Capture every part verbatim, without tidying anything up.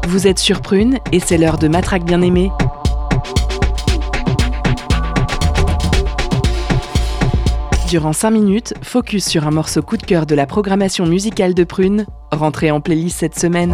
Vous êtes sur Prune et c'est l'heure de Matraque bien-aimée. Durant cinq minutes, focus sur un morceau coup de cœur de la programmation musicale de Prune, rentré en playlist cette semaine.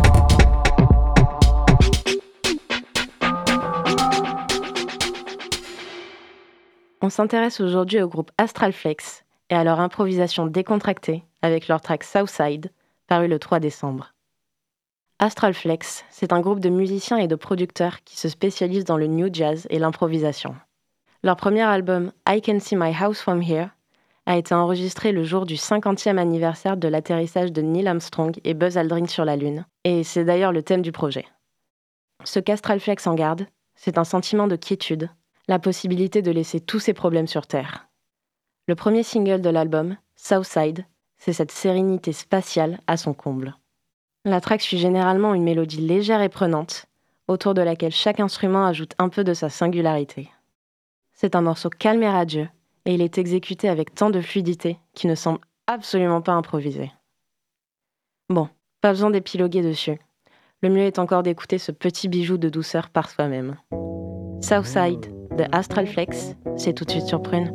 On s'intéresse aujourd'hui au groupe Astral Flex et à leur improvisation décontractée avec leur track Southside, paru le trois décembre. Astral Flex, c'est un groupe de musiciens et de producteurs qui se spécialisent dans le new jazz et l'improvisation. Leur premier album, I Can See My House From Here, a été enregistré le jour du cinquantième anniversaire de l'atterrissage de Neil Armstrong et Buzz Aldrin sur la Lune, et c'est d'ailleurs le thème du projet. Ce qu'Astral Flex en garde, c'est un sentiment de quiétude, la possibilité de laisser tous ses problèmes sur Terre. Le premier single de l'album, Southside, c'est cette sérénité spatiale à son comble. La track suit généralement une mélodie légère et prenante, autour de laquelle chaque instrument ajoute un peu de sa singularité. C'est un morceau calme et radieux, et il est exécuté avec tant de fluidité qu'il ne semble absolument pas improvisé. Bon, pas besoin d'épiloguer dessus. Le mieux est encore d'écouter ce petit bijou de douceur par soi-même. Southside de Astral Flex, c'est tout de suite sur Prune.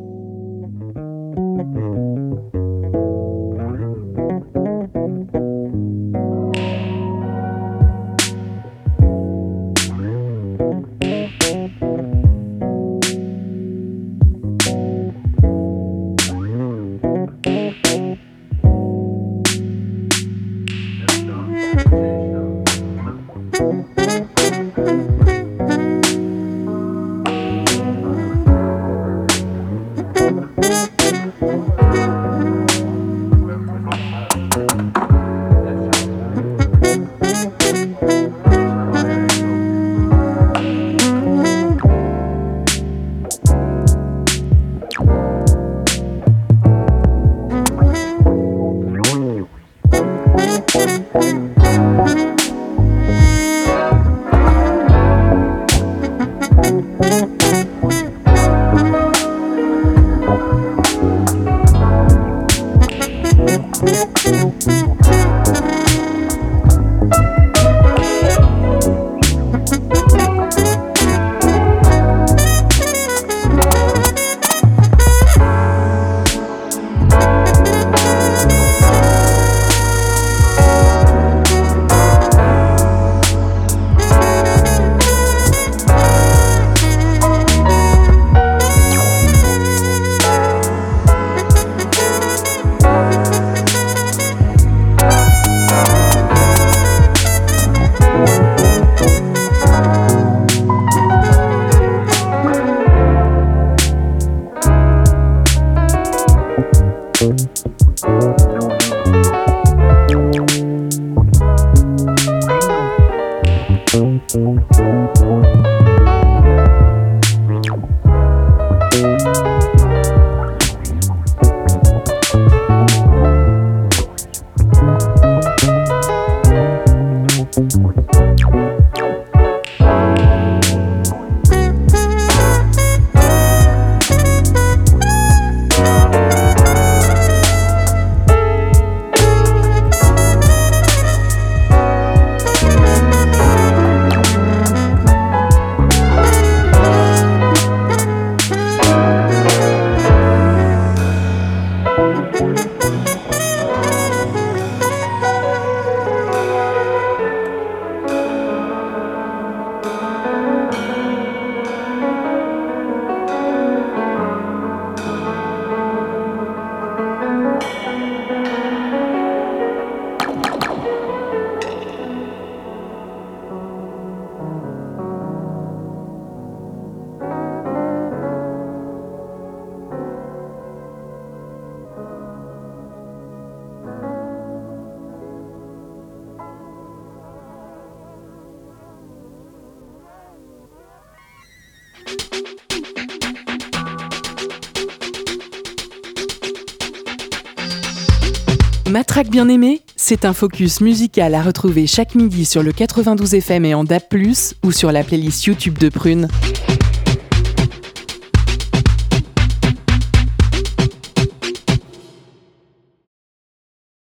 Matraque bien-aimée, c'est un focus musical à retrouver chaque midi sur le quatre-vingt-douze F M et en D A B plus, ou sur la playlist YouTube de Prune.